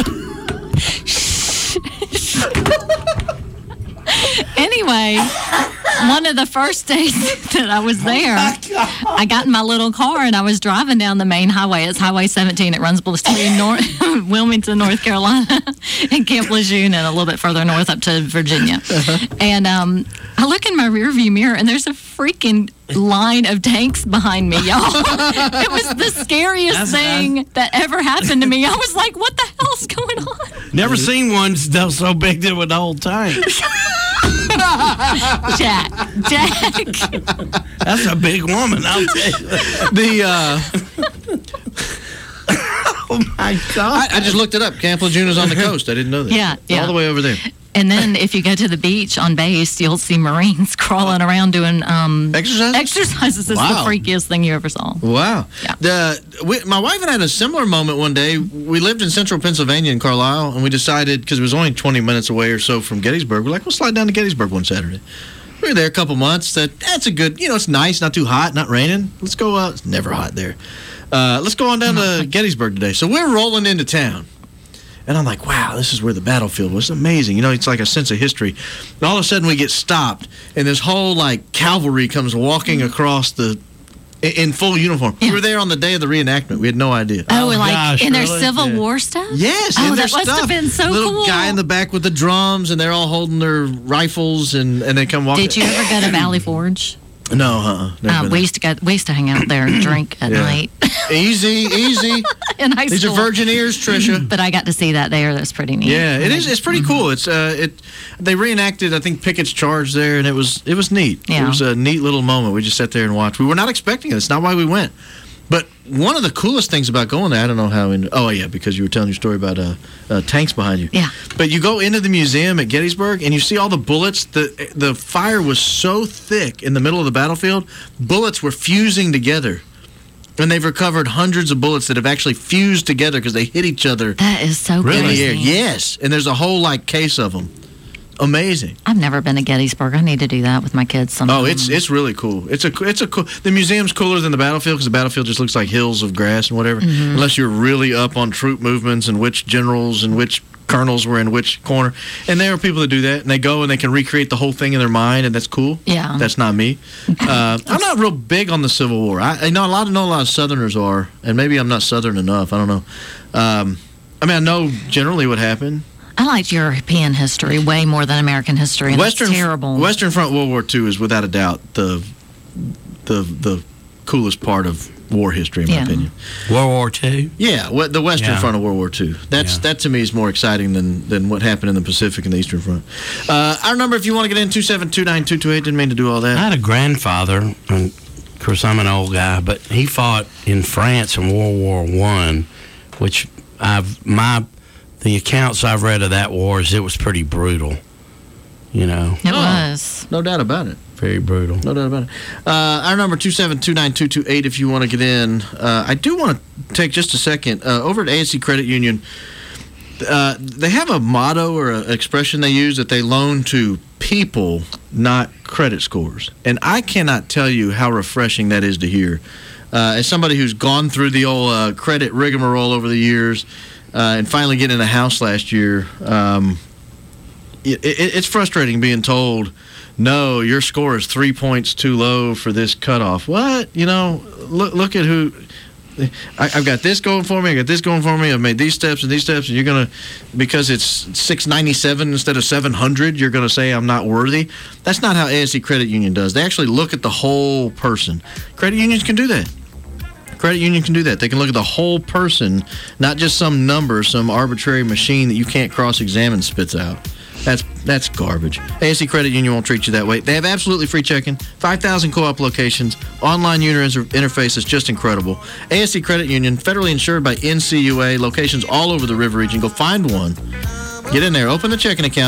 Anyway, one of the first days that I was there, I got in my little car and I was driving down the main highway. It's Highway 17. It runs between Wilmington, North Carolina, and Camp Lejeune, and a little bit further north up to Virginia. And I look in my rearview mirror, and there's a freaking line of tanks behind me, y'all. It was the scariest thing that ever happened to me. I was like, what the hell's going on? Never seen one so big that would hold tank. Jack. That's a big woman, I'll tell you. Oh my God! I just looked it up. Camp Lejeune is on the coast. I didn't know that. Yeah. All the way over there. And then if you go to the beach on base, you'll see Marines crawling around doing exercises. It's Wow. the freakiest thing you ever saw. Wow. My wife and I had a similar moment one day. We lived in central Pennsylvania in Carlisle, and we decided, because it was only 20 minutes away or so from Gettysburg, we're like, we'll slide down to Gettysburg one Saturday. We were there a couple months. That's a good, it's nice, not too hot, not raining. Let's go, it's never hot there. Let's go on down to Gettysburg today. So we're rolling into town. And I'm like, wow, this is where the battlefield was. Amazing. It's like a sense of history. And all of a sudden we get stopped, and this whole, cavalry comes walking across in full uniform. We were there on the day of the reenactment. We had no idea. Oh, in their Civil War stuff? Yes, Oh, in their that must stuff. have been so Little cool. guy in the back with the drums, and they're all holding their rifles, and they come walking. Did you ever go to Valley Forge? No, never been We used to hang out there and drink at night. Easy. In high These school. are virgin ears, Tricia. But I got to see that there. That's pretty neat. Yeah, it is. It's pretty cool. It's they reenacted, I think, Pickett's charge there, and it was neat. Yeah. It was a neat little moment. We just sat there and watched. We were not expecting it. It's not why we went. But one of the coolest things about going there, I don't know how. Because you were telling your story about tanks behind you. Yeah. But you go into the museum at Gettysburg, and you see all the bullets. The fire was so thick in the middle of the battlefield, bullets were fusing together. And they've recovered hundreds of bullets that have actually fused together because they hit each other. That is so in the air. crazy. Yes, and there's a whole case of them. Amazing. I've never been to Gettysburg. I need to do that with my kids sometime. Oh, it's really cool. It's a cool. The museum's cooler than the battlefield because the battlefield just looks like hills of grass and whatever. Mhm. Unless you're really up on troop movements and which generals and which colonels were in which corner. And there are people that do that, and they go and they can recreate the whole thing in their mind, and that's cool. Yeah. That's not me. I'm not real big on the Civil War. I know a lot of Southerners are, and maybe I'm not Southern enough. I don't know. I know generally what happened. I liked European history way more than American history. And it's terrible. Western Front World War II is without a doubt the coolest part of war history, in my opinion. World War II? Yeah, the Western Front of World War II. That to me is more exciting than what happened in the Pacific and the Eastern Front. Our number, if you want to get in, 2729228. Didn't mean to do all that. I had a grandfather, and of course I'm an old guy, but he fought in France in World War I, which the accounts I've read of that war is it was pretty brutal. It was. No doubt about it. Very brutal. No doubt about it. Our number, 2729228, if you want to get in. I do want to take just a second. Over at ASC Credit Union, they have a motto or an expression they use that they loan to people, not credit scores. And I cannot tell you how refreshing that is to hear. As somebody who's gone through the old credit rigmarole over the years and finally getting a house last year, it's frustrating being told, no, your score is 3 points too low for this cutoff. What? Look at who. I've got this going for me. I got this going for me. I've made these steps, and you're going to, because it's 697 instead of 700, you're going to say I'm not worthy. That's not how ASC Credit Union does. They actually look at the whole person. Credit unions can do that. Credit union can do that. They can look at the whole person, not just some number, some arbitrary machine that you can't cross-examine spits out. That's garbage. ASC Credit Union won't treat you that way. They have absolutely free checking, 5,000 co-op locations, online user interface is just incredible. ASC Credit Union, federally insured by NCUA, locations all over the River region. Go find one. Get in there, open the checking account.